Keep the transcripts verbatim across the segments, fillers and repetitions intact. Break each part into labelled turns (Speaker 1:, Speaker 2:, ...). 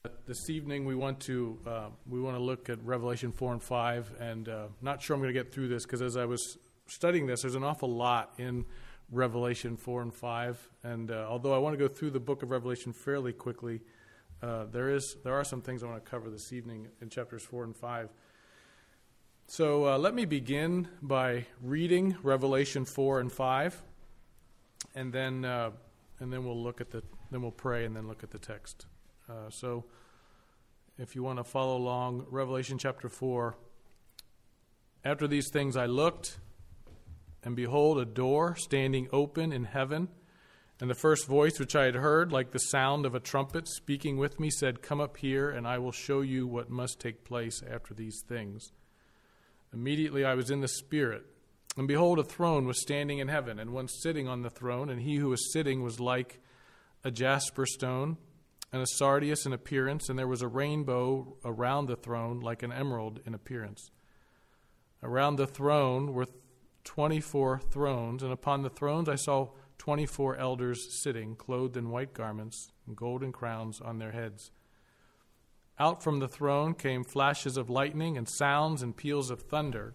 Speaker 1: This evening we want to uh, we want to look at Revelation four and five, and uh, not sure I'm going to get through this because as I was studying this, there's an awful lot in Revelation four and five, and uh, although I want to go through the book of Revelation fairly quickly, uh, there is there are some things I want to cover this evening in chapters four and five. So uh, let me begin by reading Revelation four and five, and then uh, and then we'll look at the then we'll pray and then look at the text. Uh, so if you want to follow along, Revelation chapter four. After these things I looked, and behold, a door standing open in heaven. And the first voice which I had heard, like the sound of a trumpet speaking with me, said, "Come up here, and I will show you what must take place after these things." Immediately I was in the Spirit, and behold, a throne was standing in heaven, and one sitting on the throne, and he who was sitting was like a jasper stone, and a sardius in appearance, and there was a rainbow around the throne like an emerald in appearance. Around the throne were twenty-four thrones, and upon the thrones I saw twenty-four elders sitting, clothed in white garments, and golden crowns on their heads. Out from the throne came flashes of lightning, and sounds and peals of thunder.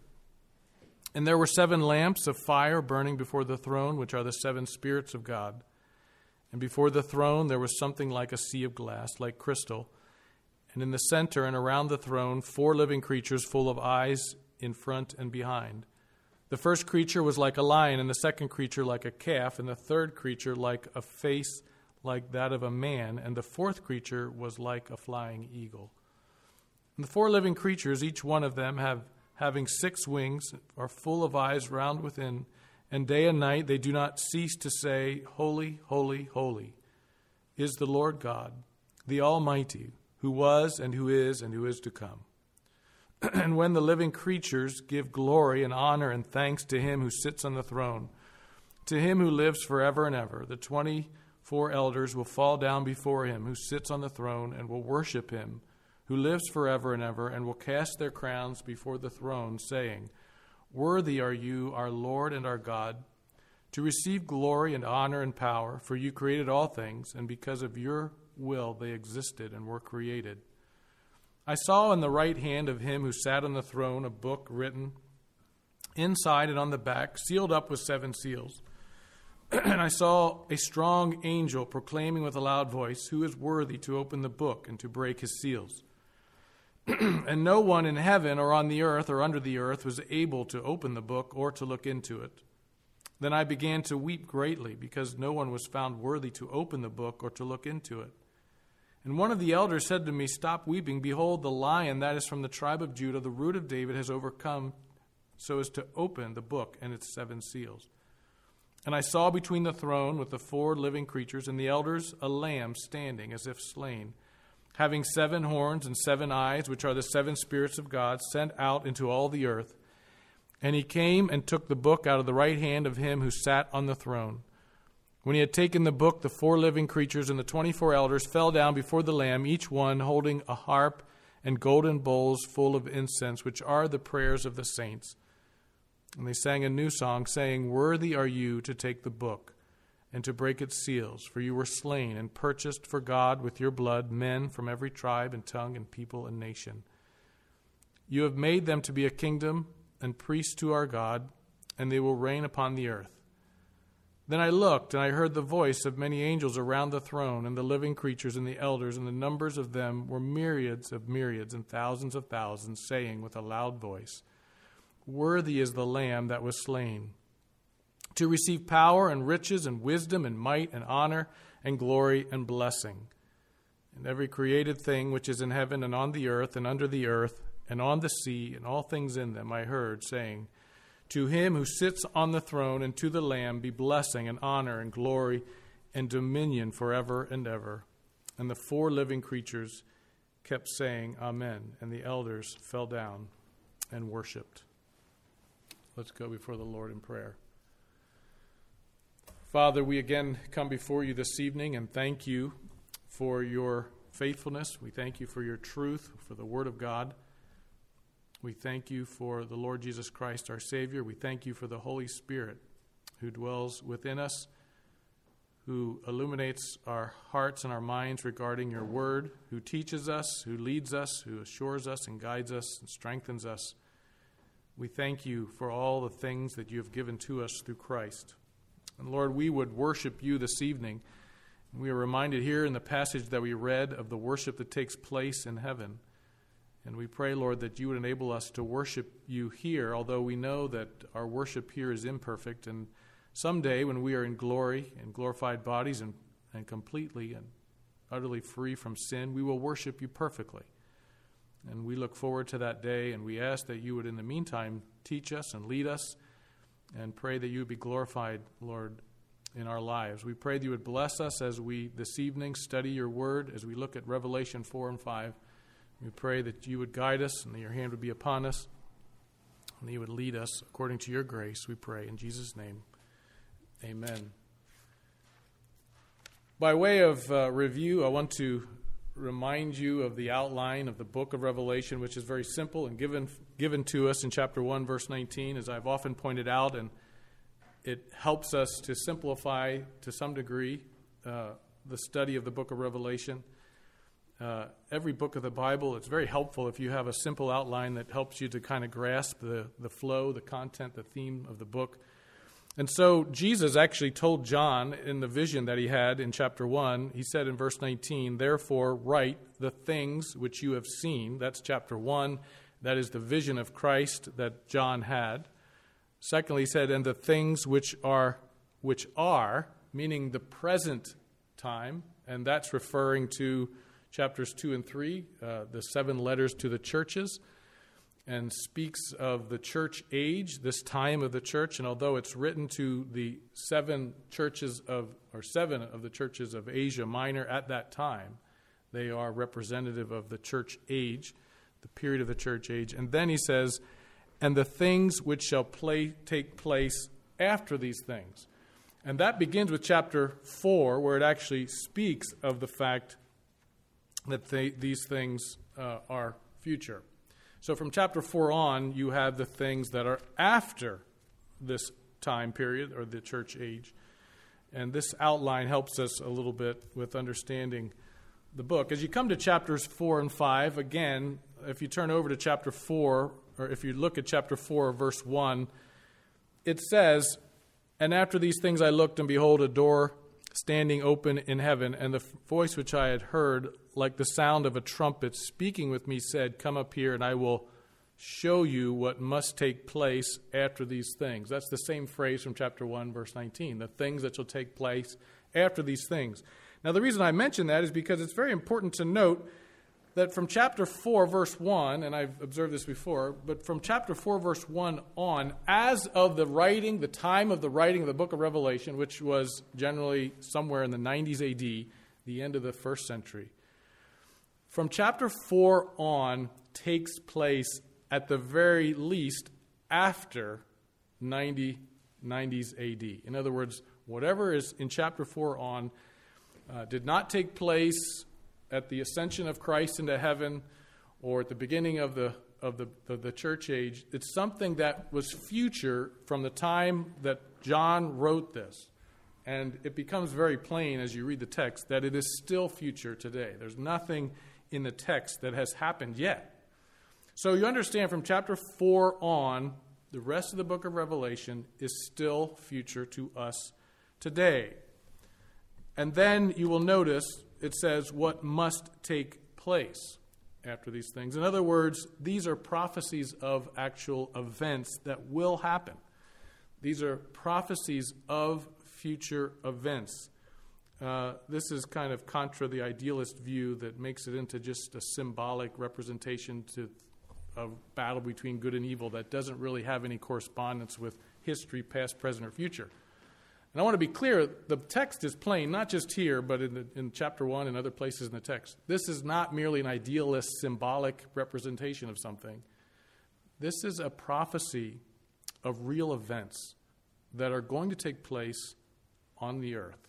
Speaker 1: And there were seven lamps of fire burning before the throne, which are the seven spirits of God. And before the throne there was something like a sea of glass, like crystal. And in the center and around the throne, four living creatures full of eyes in front and behind. The first creature was like a lion, and the second creature like a calf, and the third creature like a face like that of a man, and the fourth creature was like a flying eagle. And the four living creatures, each one of them have having six wings, are full of eyes round within, and day and night they do not cease to say, "Holy, holy, holy is the Lord God, the Almighty, who was and who is and who is to come." And when the living creatures give glory and honor and thanks to him who sits on the throne, to him who lives forever and ever, the twenty-four elders will fall down before him who sits on the throne and will worship him who lives forever and ever, and will cast their crowns before the throne, saying, "Worthy are you, our Lord and our God, to receive glory and honor and power, for you created all things, and because of your will they existed and were created." I saw in the right hand of him who sat on the throne a book written inside and on the back, sealed up with seven seals. And I saw a strong angel proclaiming with a loud voice, "Who is worthy to open the book and to break his seals?" And no one in heaven or on the earth or under the earth was able to open the book or to look into it. Then I began to weep greatly, because no one was found worthy to open the book or to look into it. And one of the elders said to me, "Stop weeping. Behold, the Lion that is from the tribe of Judah, the root of David, has overcome so as to open the book and its seven seals." And I saw between the throne with the four living creatures and the elders a lamb standing as if slain, having seven horns and seven eyes, which are the seven spirits of God, sent out into all the earth. And he came and took the book out of the right hand of him who sat on the throne. When he had taken the book, the four living creatures and the twenty-four elders fell down before the Lamb, each one holding a harp and golden bowls full of incense, which are the prayers of the saints. And they sang a new song, saying, "Worthy are you to take the book and to break its seals, for you were slain and purchased for God with your blood men from every tribe and tongue and people and nation. You have made them to be a kingdom and priests to our God, and they will reign upon the earth." Then I looked, and I heard the voice of many angels around the throne, and the living creatures and the elders, and the numbers of them were myriads of myriads and thousands of thousands, saying with a loud voice, "Worthy is the Lamb that was slain, to receive power and riches and wisdom and might and honor and glory and blessing." And every created thing which is in heaven and on the earth and under the earth and on the sea and all things in them I heard, saying, "To him who sits on the throne and to the Lamb be blessing and honor and glory and dominion forever and ever." And the four living creatures kept saying, "Amen." And the elders fell down and worshipped. Let's go before the Lord in prayer. Father, we again come before you this evening and thank you for your faithfulness. We thank you for your truth, for the Word of God. We thank you for the Lord Jesus Christ, our Savior. We thank you for the Holy Spirit who dwells within us, who illuminates our hearts and our minds regarding your word, who teaches us, who leads us, who assures us and guides us and strengthens us. We thank you for all the things that you have given to us through Christ. And Lord, we would worship you this evening. We are reminded here in the passage that we read of the worship that takes place in heaven. And we pray, Lord, that you would enable us to worship you here, although we know that our worship here is imperfect. And someday when we are in glory, in glorified bodies, and, and completely and utterly free from sin, we will worship you perfectly. And we look forward to that day, and we ask that you would, in the meantime, teach us and lead us, and pray that you would be glorified, Lord, in our lives. We pray that you would bless us as we this evening study your word, as we look at Revelation four and five. We pray that you would guide us, and that your hand would be upon us, and that you would lead us according to your grace, we pray. In Jesus' name, amen. By way of uh, review, I want to remind you of the outline of the book of Revelation, which is very simple and given given to us in chapter one, verse nineteen, as I've often pointed out, and it helps us to simplify to some degree uh, the study of the book of Revelation. Uh, every book of the Bible, it's very helpful if you have a simple outline that helps you to kind of grasp the, the flow, the content, the theme of the book. And so Jesus actually told John in the vision that he had in chapter one, he said in verse nineteen, "Therefore write the things which you have seen." That's chapter one. That is the vision of Christ that John had. Secondly, he said, "And the things which are, which are," meaning the present time, and that's referring to chapters two and three, uh, the seven letters to the churches, and speaks of the church age, this time of the church. And although it's written to the seven churches of, or seven of the churches of Asia Minor at that time, they are representative of the church age, the period of the church age. And then he says, "And the things which shall play, take place after these things." And that begins with chapter four, where it actually speaks of the fact that they, these things uh, are future. So from chapter four on, you have the things that are after this time period, or the church age. And this outline helps us a little bit with understanding the book. As you come to chapters four and five, again, if you turn over to chapter four, or if you look at chapter four, verse one, it says, "And after these things I looked, and behold, a door standing open in heaven, and the voice which I had heard, like the sound of a trumpet speaking with me, said, 'Come up here, and I will show you what must take place after these things.'" That's the same phrase from chapter one, verse nineteen, the things that shall take place after these things. Now, the reason I mention that is because it's very important to note that from chapter four, verse one, and I've observed this before, but from chapter four, verse one on, as of the writing, the time of the writing of the book of Revelation, which was generally somewhere in the nineties A D, the end of the first century, from chapter four on takes place at the very least after ninety, nineties A D. In other words, whatever is in chapter four on uh, did not take place at the ascension of Christ into heaven or at the beginning of the of the, the, the church age. It's something that was future from the time that John wrote this. And it becomes very plain as you read the text that it is still future today. There's nothing in the text that has happened yet. So you understand from chapter four on, the rest of the book of Revelation is still future to us today. And then you will notice it says what must take place after these things. In other words, these are prophecies of actual events that will happen. These are prophecies of future events. Uh, this is kind of contra the idealist view that makes it into just a symbolic representation to of battle between good and evil that doesn't really have any correspondence with history, past, present, or future. And I want to be clear, the text is plain, not just here, but in, the, in chapter one and other places in the text. This is not merely an idealist, symbolic representation of something. This is a prophecy of real events that are going to take place on the earth.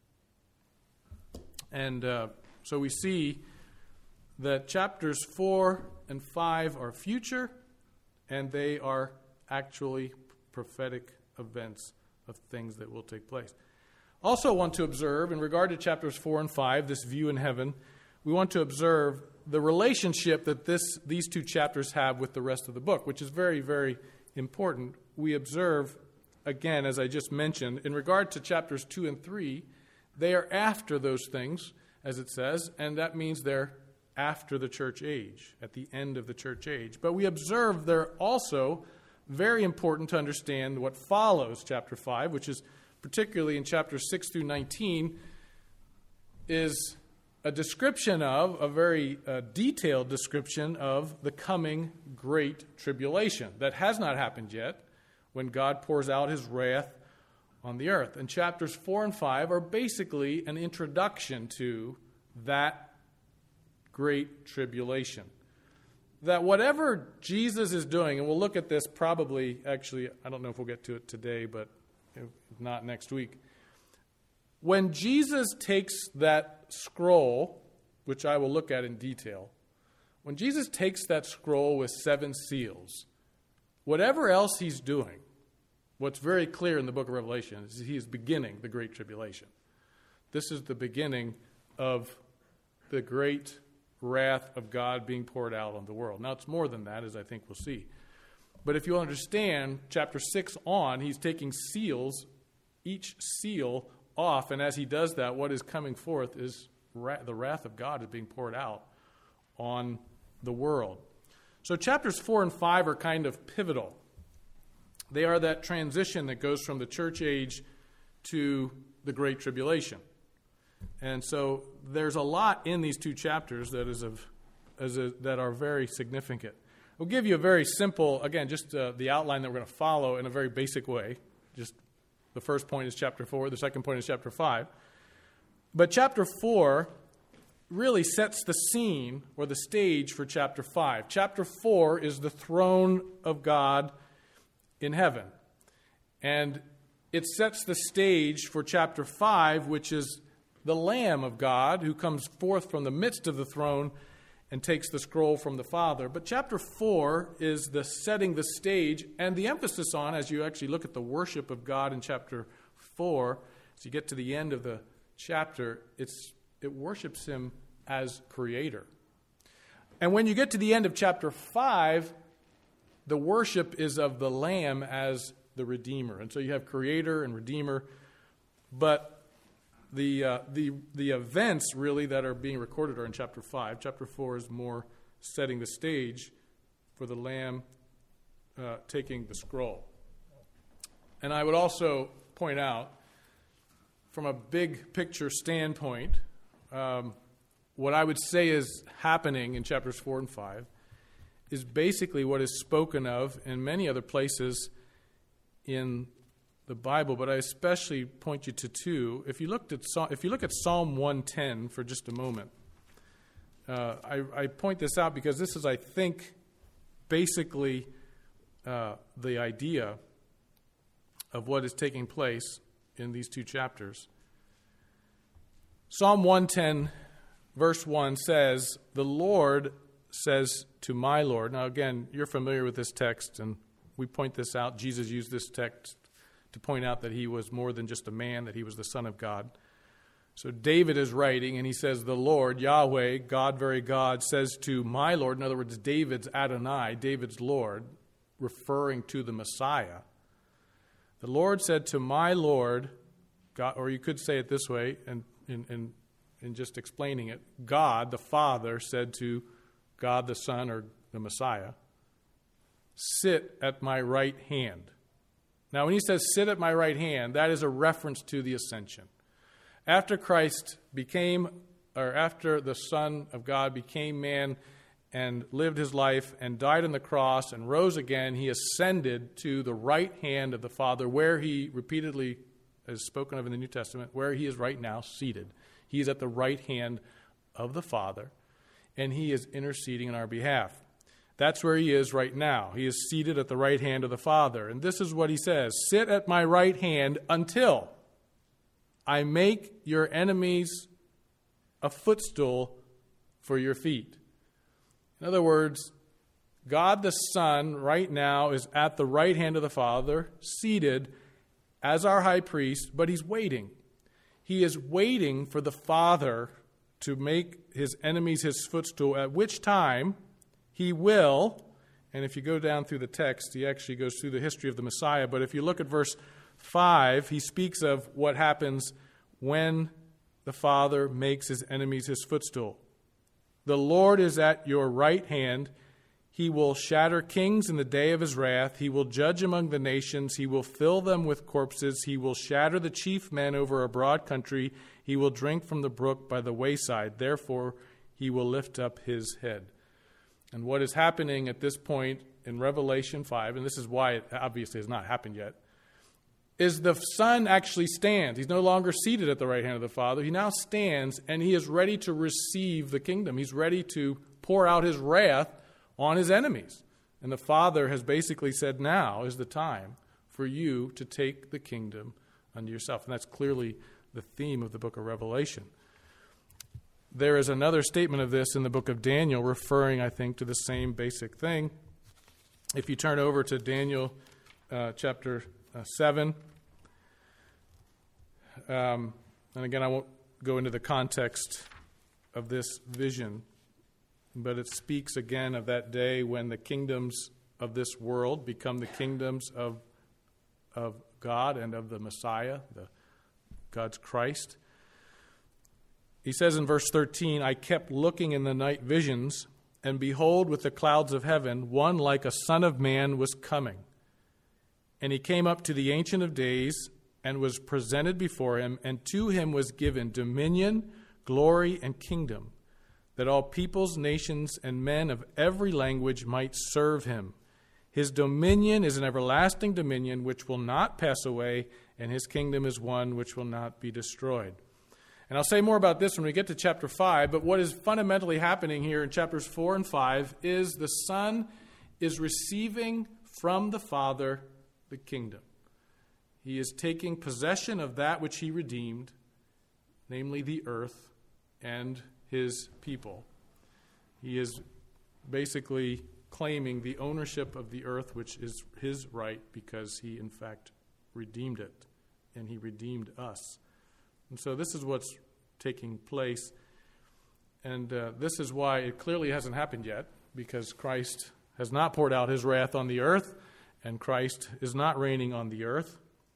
Speaker 1: And uh, so we see that chapters four and five are future, and they are actually prophetic events of things that will take place. Also want to observe, in regard to chapters four and five, this view in heaven, we want to observe the relationship that this, these two chapters have with the rest of the book, which is very, very important. We observe, again, as I just mentioned, in regard to chapters two and three, they are after those things, as it says, and that means they're after the church age, at the end of the church age. But we observe they're also very important to understand what follows chapter five, which is particularly in chapters six through nineteen, is a description of, a very uh, detailed description of the coming great tribulation that has not happened yet, when God pours out his wrath on the earth. And chapters four and five are basically an introduction to that great tribulation. That whatever Jesus is doing, and we'll look at this probably, actually, I don't know if we'll get to it today, but if not next week. When Jesus takes that scroll, which I will look at in detail, when Jesus takes that scroll with seven seals, whatever else he's doing, what's very clear in the book of Revelation is he is beginning the great tribulation. This is the beginning of the great wrath of God being poured out on the world. Now, it's more than that, as I think we'll see. But if you understand, chapter six on, he's taking seals, each seal off, and as he does that, what is coming forth is ra- the wrath of God is being poured out on the world. So chapters four and five are kind of pivotal. They are that transition that goes from the church age to the Great Tribulation. And so there's a lot in these two chapters that is of as a, that are very significant. We'll give you a very simple, again, just uh, the outline that we're going to follow in a very basic way. Just the first point is chapter four. The second point is chapter five. But chapter four really sets the scene or the stage for chapter five. Chapter four is the throne of God in heaven. And it sets the stage for chapter five, which is the Lamb of God who comes forth from the midst of the throne and takes the scroll from the Father. But chapter four is the setting the stage and the emphasis on, as you actually look at the worship of God in chapter four, as you get to the end of the chapter, it's it worships him as creator. And when you get to the end of chapter five, the worship is of the Lamb as the Redeemer. And so you have creator and Redeemer, but The uh, the the events really that are being recorded are in chapter five. Chapter four is more setting the stage for the Lamb uh, taking the scroll. And I would also point out, from a big picture standpoint, um, what I would say is happening in chapters four and five is basically what is spoken of in many other places in the Bible, but I especially point you to two. If you looked at if you look at Psalm one ten for just a moment, uh, I, I point this out because this is, I think, basically uh, the idea of what is taking place in these two chapters. Psalm one ten, verse one says, "The Lord says to my Lord." Now, again, you're familiar with this text, and we point this out. Jesus used this text to point out that he was more than just a man, that he was the Son of God. So David is writing, and he says, "The Lord, Yahweh, God, very God, says to my Lord," in other words, David's Adonai, David's Lord, referring to the Messiah. "The Lord said to my Lord," God, or you could say it this way, and in, in, in just explaining it, God, the Father, said to God, the Son, or the Messiah, "Sit at my right hand." Now, when he says, "sit at my right hand," that is a reference to the ascension. After Christ became, or after the Son of God became man and lived his life and died on the cross and rose again, he ascended to the right hand of the Father, where he repeatedly is spoken of in the New Testament, where he is right now seated. He is at the right hand of the Father, and he is interceding on our behalf. That's where he is right now. He is seated at the right hand of the Father. And this is what he says: "Sit at my right hand until I make your enemies a footstool for your feet." In other words, God the Son right now is at the right hand of the Father, seated as our high priest, but he's waiting. He is waiting for the Father to make his enemies his footstool, at which time he will, and if you go down through the text, he actually goes through the history of the Messiah, but if you look at verse five, he speaks of what happens when the Father makes his enemies his footstool. The Lord is at your right hand. He will shatter kings in the day of his wrath. He will judge among the nations. He will fill them with corpses. He will shatter the chief men over a broad country. He will drink from the brook by the wayside. Therefore, he will lift up his head. And what is happening at this point in Revelation five, and this is why it obviously has not happened yet, is the Son actually stands. He's no longer seated at the right hand of the Father. He now stands, and he is ready to receive the kingdom. He's ready to pour out his wrath on his enemies. And the Father has basically said, now is the time for you to take the kingdom unto yourself. And that's clearly the theme of the book of Revelation. There is another statement of this in the book of Daniel, referring, I think, to the same basic thing. If you turn over to Daniel uh, chapter uh, seven, um, and again, I won't go into the context of this vision, but it speaks again of that day when the kingdoms of this world become the kingdoms of, of God and of the Messiah, the God's Christ. He says in verse thirteen, I kept looking in the night visions, and behold, with the clouds of heaven, one like a son of man was coming. And he came up to the Ancient of Days and was presented before him, and to him was given dominion, glory, and kingdom, that all peoples, nations, and men of every language might serve him. His dominion is an everlasting dominion which will not pass away, and his kingdom is one which will not be destroyed. And I'll say more about this when we get to chapter five, but what is fundamentally happening here in chapters four and five is the Son is receiving from the Father the kingdom. He is taking possession of that which he redeemed, namely the earth and his people. He is basically claiming the ownership of the earth, which is his right because he, in fact, redeemed it, and he redeemed us. And so this is what's taking place, and uh, this is why it clearly hasn't happened yet, because Christ has not poured out his wrath on the earth, and Christ is not reigning on the earth.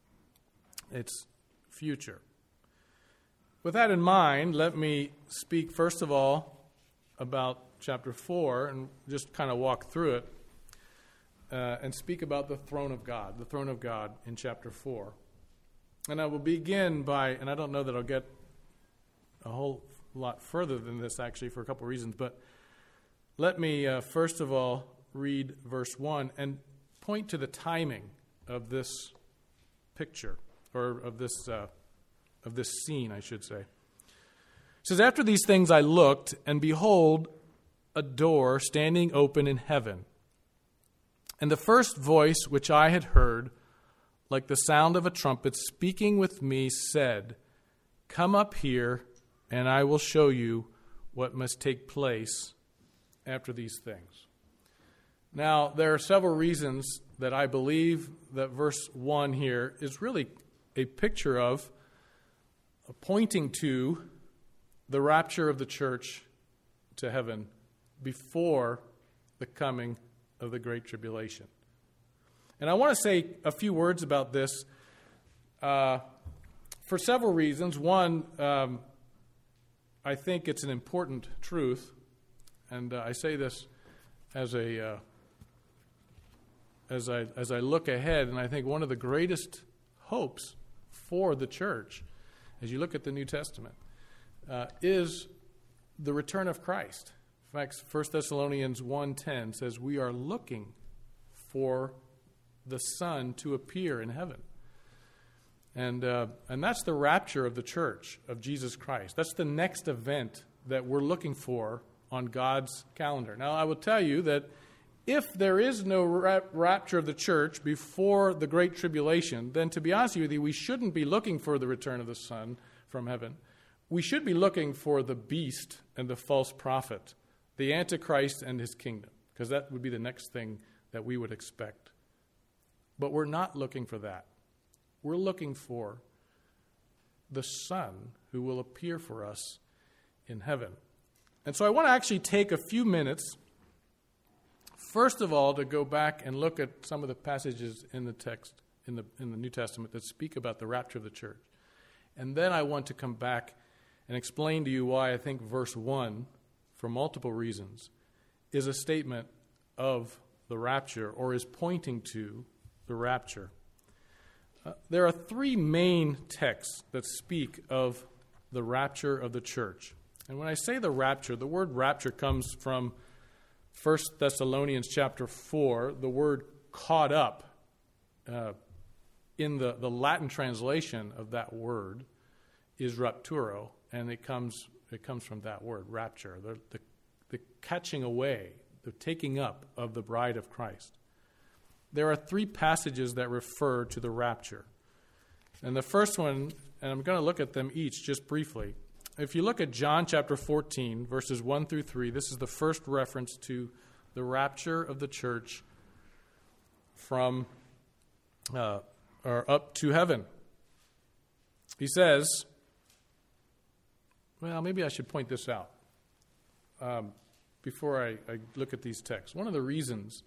Speaker 1: It's future. With that in mind, let me speak first of all about chapter four and just kind of walk through it uh, and speak about the throne of God, the throne of God in chapter four. And I will begin by, and I don't know that I'll get a whole lot further than this actually for a couple of reasons, but let me uh, first of all read verse one and point to the timing of this picture, or of this uh, of this scene, I should say. It says, after these things I looked, and behold, a door standing open in heaven. And the first voice which I had heard, like the sound of a trumpet speaking with me, said, come up here, and I will show you what must take place after these things. Now, there are several reasons that I believe that verse one here is really a picture of, pointing to the rapture of the church to heaven before the coming of the Great Tribulation. And I want to say a few words about this uh, for several reasons. One, um, I think it's an important truth, and uh, I say this as a uh, as I as I look ahead, and I think one of the greatest hopes for the church, as you look at the New Testament, uh, is the return of Christ. In fact, First Thessalonians one ten says we are looking for the Son to appear in heaven. And uh, and that's the rapture of the church, of Jesus Christ. That's the next event that we're looking for on God's calendar. Now, I will tell you that if there is no rap- rapture of the church before the Great Tribulation, then to be honest with you, we shouldn't be looking for the return of the Son from heaven. We should be looking for the beast and the false prophet, the Antichrist and his kingdom, because that would be the next thing that we would expect. But we're not looking for that. We're looking for the Son who will appear for us in heaven. And so I want to actually take a few minutes, first of all, to go back and look at some of the passages in the text, in the in the New Testament, that speak about the rapture of the church. And then I want to come back and explain to you why I think verse one, for multiple reasons, is a statement of the rapture, or is pointing to the rapture. Uh, there are three main texts that speak of the rapture of the church. And when I say the rapture, the word rapture comes from First Thessalonians chapter four. The word caught up, uh, in the, the Latin translation of that word is rapturo, and it comes it comes from that word, rapture, the, the, the catching away, the taking up of the bride of Christ. There are three passages that refer to the rapture. And the first one, and I'm going to look at them each just briefly. If you look at John chapter fourteen, verses one through three, this is the first reference to the rapture of the church from uh, or up to heaven. He says, well, maybe I should point this out um, before I, I look at these texts. One of the reasons,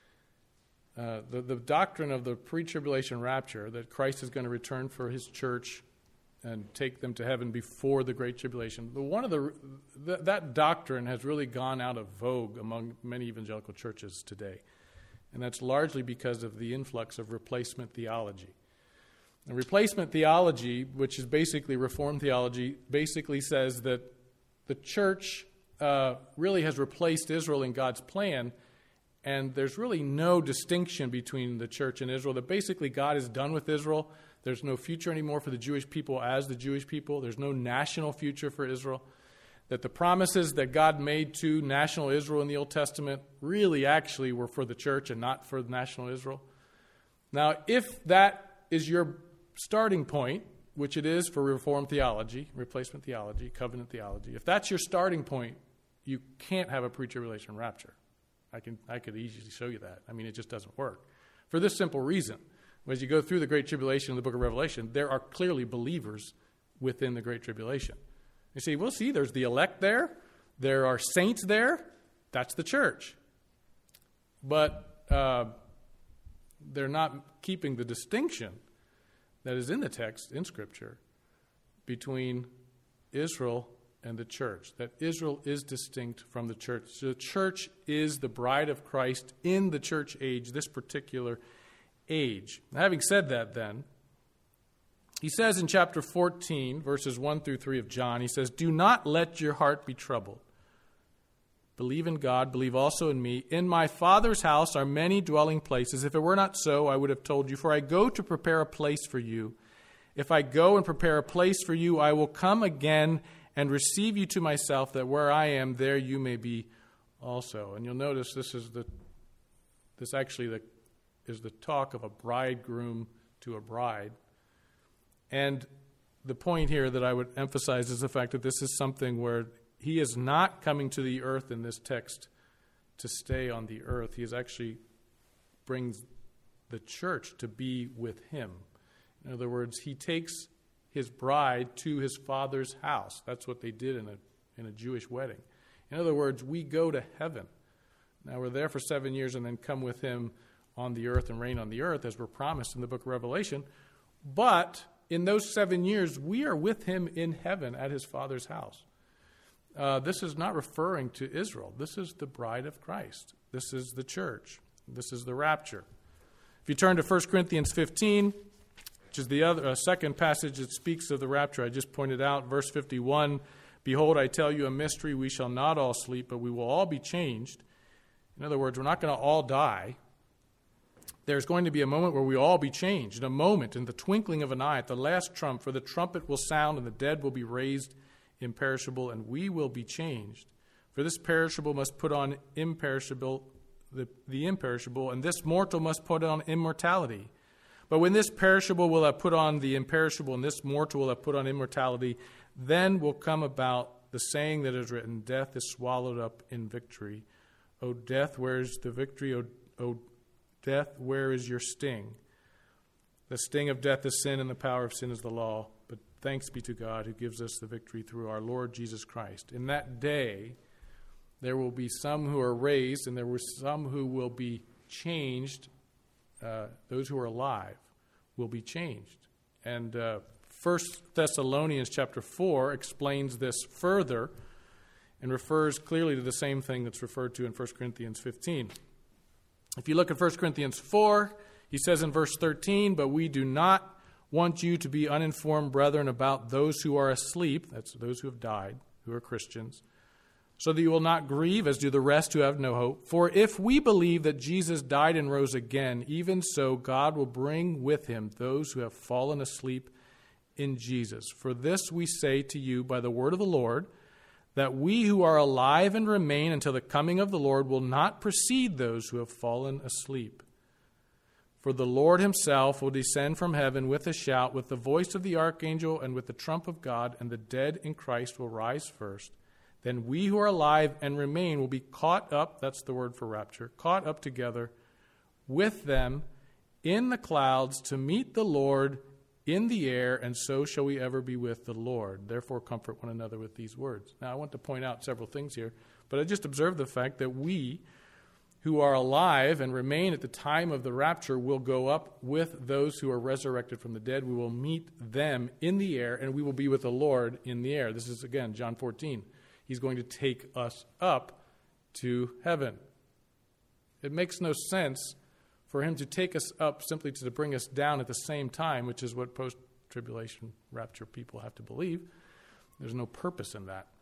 Speaker 1: uh, the, the doctrine of the pre-tribulation rapture, that Christ is going to return for his church and take them to heaven before the Great Tribulation. The, one of the th- that doctrine has really gone out of vogue among many evangelical churches today, and that's largely because of the influx of replacement theology. And replacement theology, which is basically Reformed theology, basically says that the church uh, really has replaced Israel in God's plan, and there's really no distinction between the church and Israel. That basically God is done with Israel. There's no future anymore for the Jewish people as the Jewish people. There's no national future for Israel. That the promises that God made to national Israel in the Old Testament really actually were for the church and not for national Israel. Now, if that is your starting point, which it is for Reformed theology, replacement theology, covenant theology, if that's your starting point, you can't have a pre-tribulation rapture. I can I could easily show you that. I mean, it just doesn't work. For this simple reason. As you go through the Great Tribulation in the book of Revelation, there are clearly believers within the Great Tribulation. You see, we'll see there's the elect there. There are saints there. That's the church. But uh, they're not keeping the distinction that is in the text, in Scripture, between Israel and the church. That Israel is distinct from the church. So the church is the bride of Christ in the church age, this particular age. Now, having said that, then, he says in chapter fourteen, verses one through three of John, he says, "Do not let your heart be troubled. Believe in God, believe also in me. In my Father's house are many dwelling places. If it were not so, I would have told you, for I go to prepare a place for you. If I go and prepare a place for you, I will come again and receive you to myself, that where I am, there you may be also." And you'll notice this is the this actually the is the talk of a bridegroom to a bride. And the point here that I would emphasize is the fact that this is something where he is not coming to the earth in this text to stay on the earth. He is actually brings the church to be with him. In other words, he takes his bride to his Father's house. That's what they did in a in a Jewish wedding. In other words, we go to heaven. Now we're there for seven years and then come with him on the earth and reign on the earth, as we're promised in the book of Revelation. But in those seven years, we are with him in heaven at his Father's house. Uh, this is not referring to Israel. This is the bride of Christ. This is the church. This is the rapture. If you turn to First Corinthians fifteen, which is the other uh, second passage that speaks of the rapture, I just pointed out, verse fifty-one, "Behold, I tell you a mystery, we shall not all sleep, but we will all be changed." In other words, we're not going to all die. There's going to be a moment where we all be changed. In a moment, in the twinkling of an eye, at the last trump, for the trumpet will sound, and the dead will be raised imperishable, and we will be changed. For this perishable must put on imperishable, the, the imperishable, and this mortal must put on immortality. But when this perishable will have put on the imperishable, and this mortal will have put on immortality, then will come about the saying that is written, "Death is swallowed up in victory. O death, where is the victory? O, o death, where is your sting? The sting of death is sin, and the power of sin is the law. But thanks be to God who gives us the victory through our Lord Jesus Christ. In that day, there will be some who are raised, and there were some who will be changed. Uh, those who are alive will be changed. And uh, First Thessalonians chapter four explains this further and refers clearly to the same thing that's referred to in First Corinthians fifteen. If you look at First Corinthians four, he says in verse thirteen, "But we do not want you to be uninformed, brethren, about those who are asleep," that's those who have died, who are Christians, "so that you will not grieve as do the rest who have no hope. For if we believe that Jesus died and rose again, even so God will bring with him those who have fallen asleep in Jesus. For this we say to you by the word of the Lord, that we who are alive and remain until the coming of the Lord will not precede those who have fallen asleep. For the Lord himself will descend from heaven with a shout, with the voice of the archangel, and with the trump of God, and the dead in Christ will rise first. Then we who are alive and remain will be caught up," that's the word for rapture, "caught up together with them in the clouds to meet the Lord in the air, and so shall we ever be with the Lord. Therefore comfort one another with these words." Now I want to point out several things here, but I just observe the fact that we who are alive and remain at the time of the rapture will go up with those who are resurrected from the dead. We will meet them in the air, and we will be with the Lord in the air. This is, again, John fourteen. He's going to take us up to heaven. It makes no sense for him to take us up simply to bring us down at the same time, which is what post-tribulation rapture people have to believe. There's no purpose in that.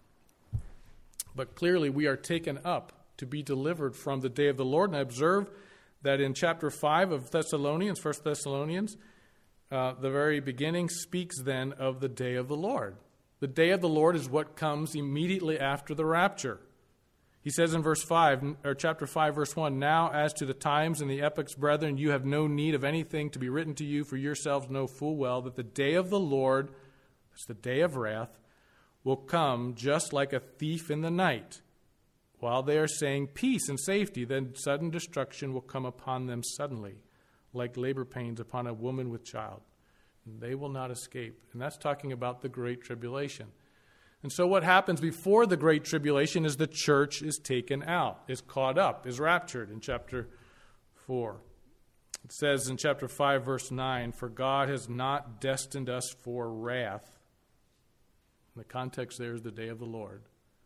Speaker 1: But clearly we are taken up to be delivered from the day of the Lord. And I observe that in chapter five of Thessalonians, First Thessalonians, uh, the very beginning speaks then of the day of the Lord. The day of the Lord is what comes immediately after the rapture. He says in verse five, or chapter five, verse one, "Now as to the times and the epochs, brethren, you have no need of anything to be written to you, for yourselves know full well that the day of the Lord," that's the day of wrath, "will come just like a thief in the night. While they are saying peace and safety, then sudden destruction will come upon them suddenly, like labor pains upon a woman with child. And they will not escape." And that's talking about the Great Tribulation. And so what happens before the Great Tribulation is the church is taken out, is caught up, is raptured in chapter four. It says in chapter five, verse nine, "For God has not destined us for wrath." And the context there is the day of the Lord.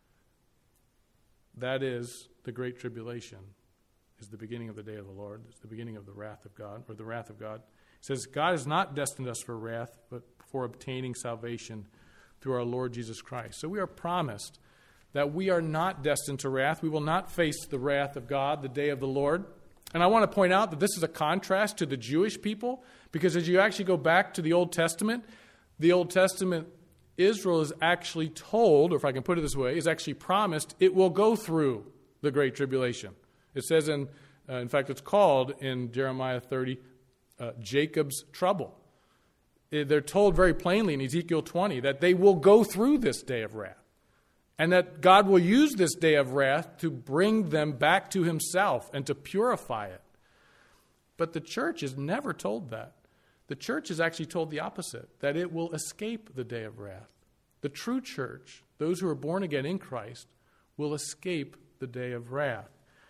Speaker 1: That is the Great Tribulation, is the beginning of the day of the Lord. It's the beginning of the wrath of God, or the wrath of God. It says, God has not destined us for wrath, but for obtaining salvation through our Lord Jesus Christ. So we are promised that we are not destined to wrath. We will not face the wrath of God, the day of the Lord. And I want to point out that this is a contrast to the Jewish people, because as you actually go back to the Old Testament, the Old Testament, Israel is actually told, or if I can put it this way, is actually promised it will go through the Great Tribulation. It says in, uh, in fact, it's called in Jeremiah thirty, uh, Jacob's trouble. They're told very plainly in Ezekiel twenty that they will go through this day of wrath, and that God will use this day of wrath to bring them back to himself and to purify it. But the church is never told that. The church is actually told the opposite, that it will escape the day of wrath. The true church, those who are born again in Christ, will escape the day of wrath,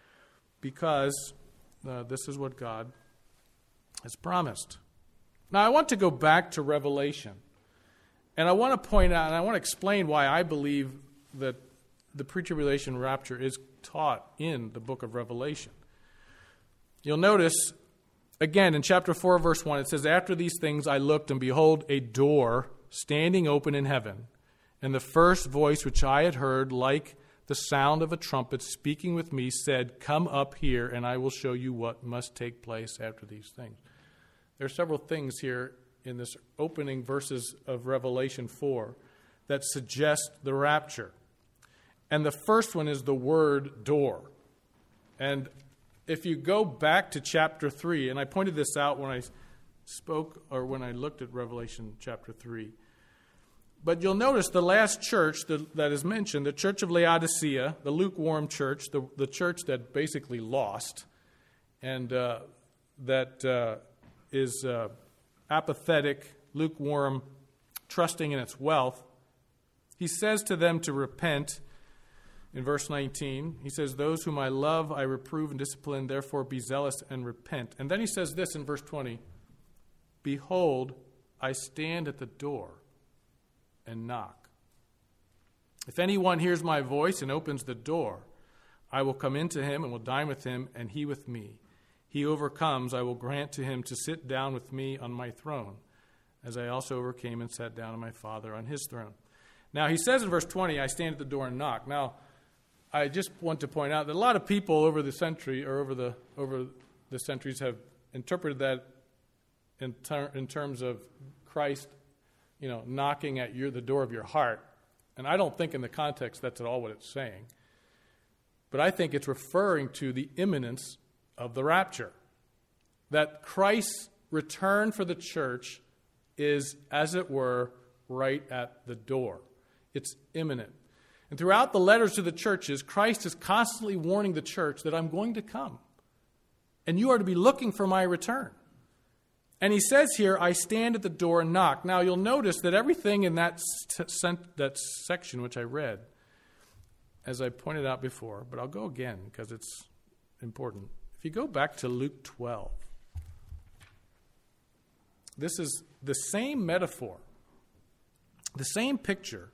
Speaker 1: because uh, this is what God has promised. Now, I want to go back to Revelation, and I want to point out, and I want to explain why I believe that the pre-tribulation rapture is taught in the book of Revelation. You'll notice, again, in chapter four, verse one, it says, "After these things I looked, and behold, a door standing open in heaven, and the first voice which I had heard, like the sound of a trumpet speaking with me, said, 'Come up here, and I will show you what must take place after these things.'" There are several things here in this opening verses of Revelation four that suggest the rapture. And the first one is the word door. And if you go back to chapter three, and I pointed this out when I spoke or when I looked at Revelation chapter three, but you'll notice the last church that, that is mentioned, the church of Laodicea, the lukewarm church, the, the church that basically lost, and uh, that... Uh, is uh, apathetic, lukewarm trusting in its wealth. He says to them to repent. In verse nineteen, he says, those whom I love I reprove and discipline, therefore be zealous and repent. And then he says this in verse twenty, behold, I stand at the door and knock. If anyone hears my voice and opens the door, I will come into him and will dine with him, and he with me. He overcomes, I will grant to him to sit down with me on my throne, as I also overcame and sat down on my Father on his throne. Now, he says in verse twenty, I stand at the door and knock. Now, I just want to point out that a lot of people over the century or over the over the centuries have interpreted that in, ter- in terms of Christ, you know, knocking at your, the door of your heart. And I don't think in the context that's at all what it's saying. But I think it's referring to the imminence of the rapture. That Christ's return for the church is, as it were, right at the door. It's imminent. And throughout the letters to the churches, Christ is constantly warning the church that I'm going to come. And you are to be looking for my return. And he says here, I stand at the door and knock. Now you'll notice that everything in that, that section which I read, as I pointed out before, but I'll go again because it's important. If you go back to Luke twelve, this is the same metaphor, the same picture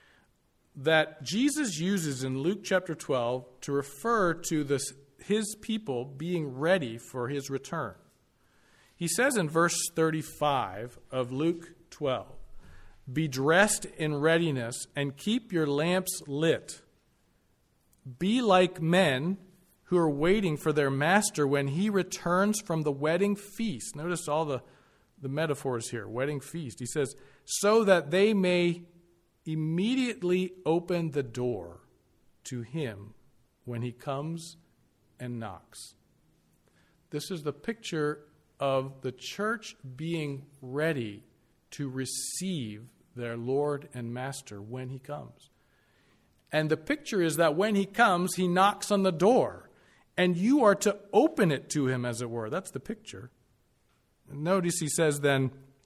Speaker 1: that Jesus uses in Luke chapter twelve to refer to this, his people being ready for his return. He says in verse thirty-five of Luke twelve, be dressed in readiness and keep your lamps lit. Be like men who are waiting for their master when he returns from the wedding feast. Notice all the, the metaphors here, wedding feast. He says, so that they may immediately open the door to him when he comes and knocks. This is the picture of the church being ready to receive their Lord and Master when he comes. And the picture is that when he comes, he knocks on the door, and you are to open it to him, as it were. That's the picture. Notice he says then,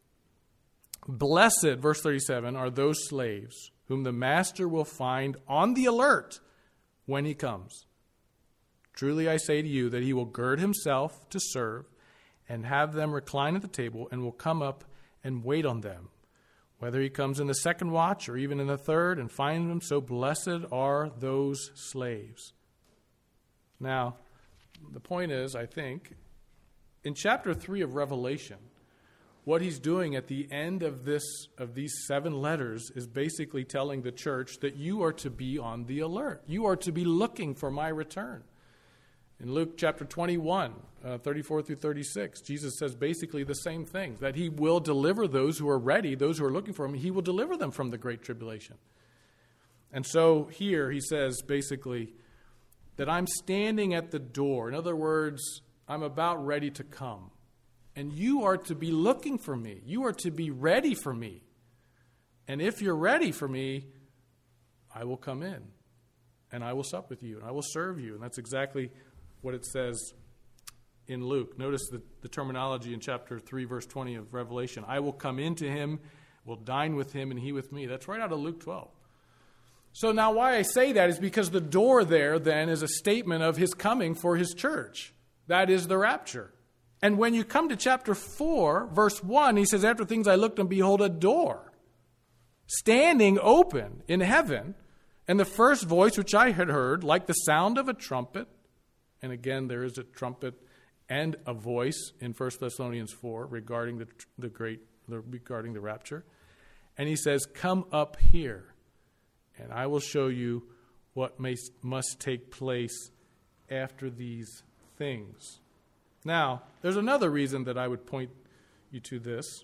Speaker 1: blessed, verse thirty-seven, are those slaves whom the master will find on the alert when he comes. Truly I say to you that he will gird himself to serve and have them recline at the table and will come up and wait on them, whether he comes in the second watch or even in the third, and find them. So blessed are those slaves. Now, the point is, I think, in chapter three of Revelation, what he's doing at the end of this of these seven letters is basically telling the church that you are to be on the alert. You are to be looking for my return. In Luke chapter twenty-one, uh, thirty-four through thirty-six, Jesus says basically the same thing, that he will deliver those who are ready, those who are looking for him. He will deliver them from the great tribulation. And so here he says basically that I'm standing at the door. In other words, I'm about ready to come. And you are to be looking for me. You are to be ready for me. And if you're ready for me, I will come in. And I will sup with you. And I will serve you. And that's exactly what it says in Luke. Notice the, the terminology in chapter three, verse twenty of Revelation. I will come into him, will dine with him, and he with me. That's right out of Luke twelve. So now why I say that is because the door there then is a statement of his coming for his church. That is the rapture. And when you come to chapter four, verse one, he says, after things I looked and behold a door standing open in heaven, and the first voice which I had heard, like the sound of a trumpet, and again there is a trumpet and a voice in First Thessalonians four regarding the the great the, regarding the rapture. And he says, come up here, and I will show you what may, must take place after these things. Now, there's another reason that I would point you to this.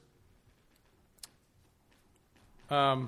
Speaker 1: Um,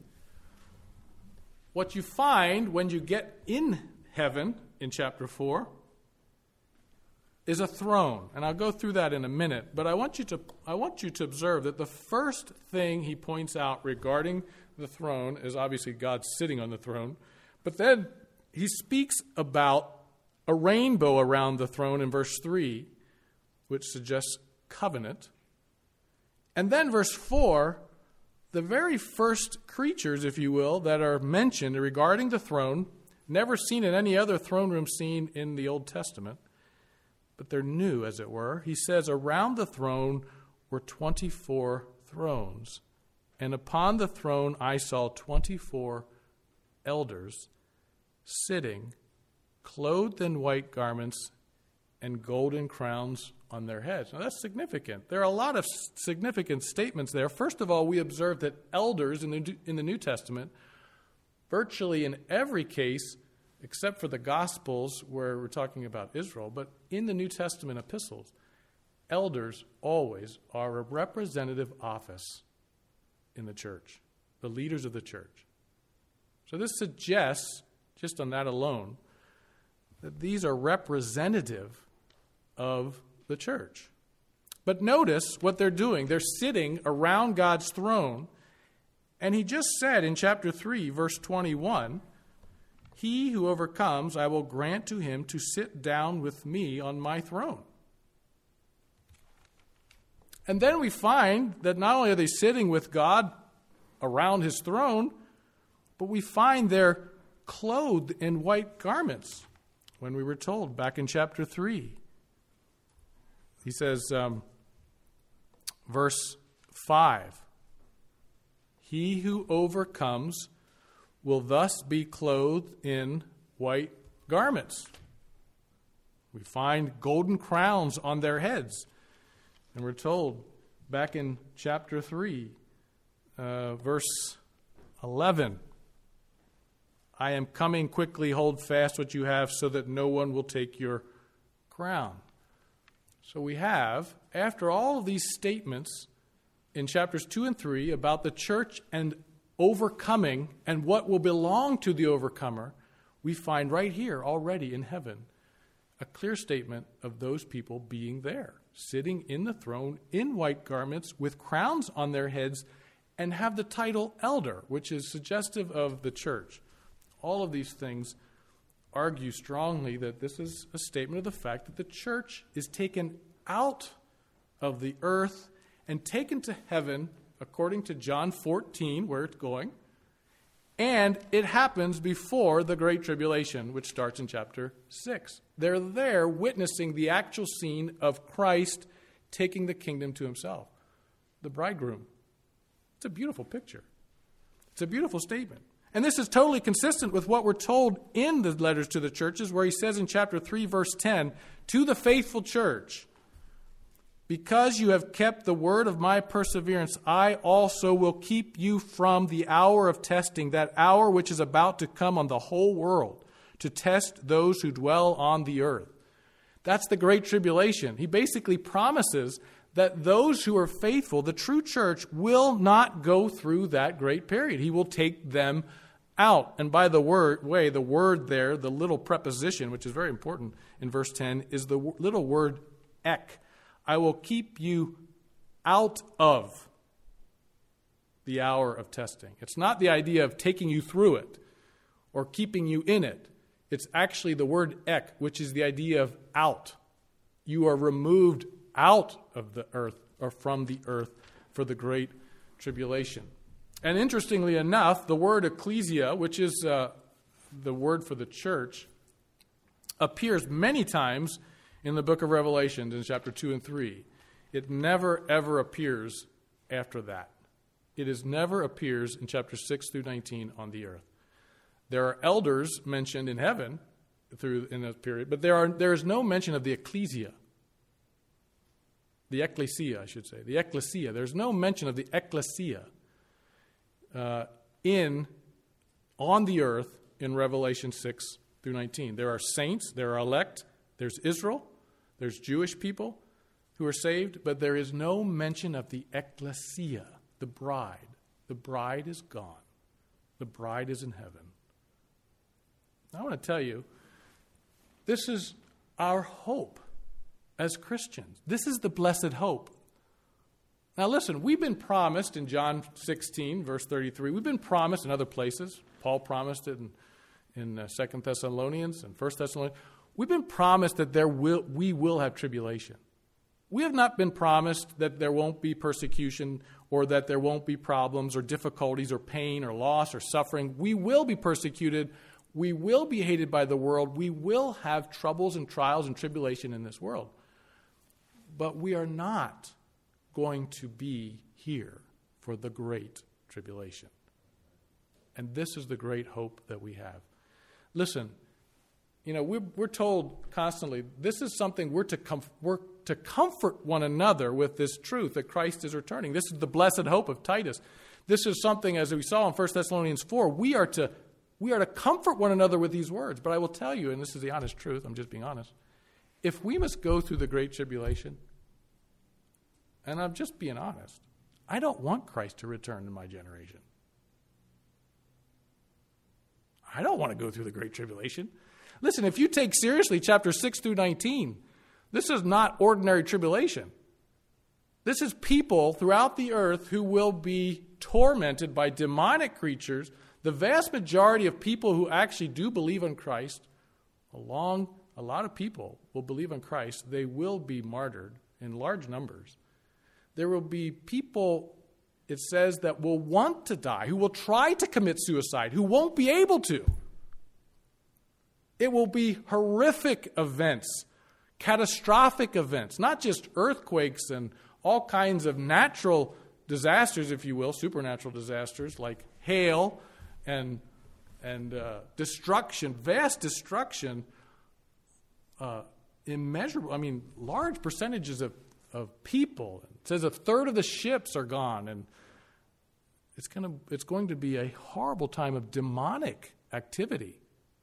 Speaker 1: what you find when you get in heaven in chapter four is a throne. And I'll go through that in a minute. But I want you to I want you to observe that the first thing he points out regarding the throne is obviously God sitting on the throne. But then he speaks about a rainbow around the throne in verse three, which suggests covenant. And then verse four, the very first creatures, if you will, that are mentioned regarding the throne, never seen in any other throne room scene in the Old Testament, but they're new, as it were. He says, around the throne were twenty-four thrones, and upon the throne I saw twenty-four elders sitting, clothed in white garments and golden crowns on their heads. Now that's significant. There are a lot of significant statements there. First of all, we observe that elders in the, in the New Testament, virtually in every case, except for the Gospels where we're talking about Israel, but in the New Testament epistles, elders always are a representative office in the church, the leaders of the church. So this suggests, just on that alone, that these are representative of the church. But notice what they're doing. They're sitting around God's throne, and he just said in chapter three, verse twenty-one, he who overcomes, I will grant to him to sit down with me on my throne. And then we find that not only are they sitting with God around his throne, but we find they're clothed in white garments. When we were told back in chapter three, he says, um, verse five, he who overcomes will thus be clothed in white garments. We find golden crowns on their heads. And we're told back in chapter three, uh, verse eleven, I am coming quickly, hold fast what you have so that no one will take your crown. So we have, after all of these statements in chapters two and three about the church and overcoming and what will belong to the overcomer, we find right here already in heaven a clear statement of those people being there, sitting in the throne in white garments with crowns on their heads and have the title elder, which is suggestive of the church. All of these things argue strongly that this is a statement of the fact that the church is taken out of the earth and taken to heaven, according to John fourteen, where it's going. And it happens before the Great Tribulation, which starts in chapter six. They're there witnessing the actual scene of Christ taking the kingdom to himself, the bridegroom. It's a beautiful picture. It's a beautiful statement. And this is totally consistent with what we're told in the letters to the churches, where he says in chapter three, verse ten, to the faithful church, because you have kept the word of my perseverance, I also will keep you from the hour of testing, that hour which is about to come on the whole world, to test those who dwell on the earth. That's the Great Tribulation. He basically promises that those who are faithful, the true church, will not go through that great period. He will take them out. And by the word, way, the word there, the little preposition, which is very important in verse ten, is the little word ek. I will keep you out of the hour of testing. It's not the idea of taking you through it or keeping you in it. It's actually the word ek, which is the idea of out. You are removed out of the earth or from the earth for the great tribulation. And interestingly enough, the word ecclesia, which is uh, the word for the church, appears many times in the book of Revelation in chapter two and three. It never, ever appears after that. It is never appears in chapter six through nineteen on the earth. There are elders mentioned in heaven through in that period, but there are there is no mention of the ecclesia. The ecclesia, I should say. The ecclesia. There's no mention of the ecclesia uh, in on the earth in Revelation six through nineteen. There are saints, there are elect, there's Israel, there's Jewish people who are saved, but there is no mention of the ecclesia, the bride. The bride is gone. The bride is in heaven. I want to tell you, this is our hope as Christians. This is the blessed hope. Now listen, we've been promised in John sixteen, verse thirty-three, we've been promised in other places. Paul promised it in, in uh, Second Thessalonians and First Thessalonians. We've been promised that there will we will have tribulation. We have not been promised that there won't be persecution or that there won't be problems or difficulties or pain or loss or suffering. We will be persecuted. We will be hated by the world. We will have troubles and trials and tribulation in this world. But we are not going to be here for the great tribulation. And this is the great hope that we have. Listen, you know, we're, we're told constantly, this is something we're to, com- we're to comfort one another with this truth that Christ is returning. This is the blessed hope of Titus. This is something, as we saw in First Thessalonians four, we are to we are to comfort one another with these words. But I will tell you, and this is the honest truth, I'm just being honest, if we must go through the great tribulation, and I'm just being honest, I don't want Christ to return in my generation. I don't want to go through the great tribulation. Listen, if you take seriously chapter six through nineteen, this is not ordinary tribulation. This is people throughout the earth who will be tormented by demonic creatures. The vast majority of people who actually do believe in Christ, along a lot of people will believe in Christ, they will be martyred in large numbers. There will be people, it says, that will want to die, who will try to commit suicide, who won't be able to. It will be horrific events, catastrophic events, not just earthquakes and all kinds of natural disasters, if you will, supernatural disasters like hail and and uh, destruction, vast destruction, uh, immeasurable. I mean, large percentages of, of people. It says a third of the ships are gone, and it's gonna it's going to be a horrible time of demonic activity.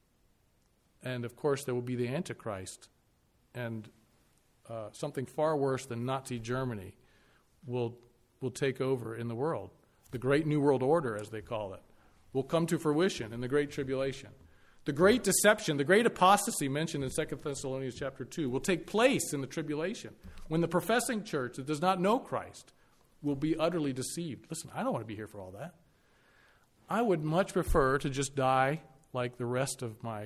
Speaker 1: And, of course, there will be the Antichrist. And uh, something far worse than Nazi Germany will will take over in the world. The Great New World Order, as they call it, will come to fruition in the Great Tribulation. The great deception, the great apostasy mentioned in Second Thessalonians chapter two will take place in the tribulation when the professing church that does not know Christ will be utterly deceived. Listen, I don't want to be here for all that. I would much prefer to just die like the rest of my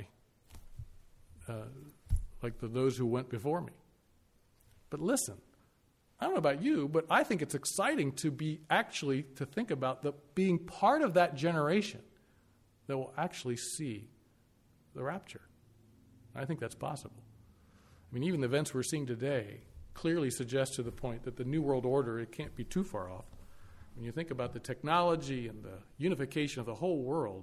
Speaker 1: Uh, like the, those who went before me. But listen, I don't know about you, but I think it's exciting to be actually, to think about the being part of that generation that will actually see the rapture. I think that's possible. I mean, even the events we're seeing today clearly suggest to the point that the New World Order, it can't be too far off. When you think about the technology and the unification of the whole world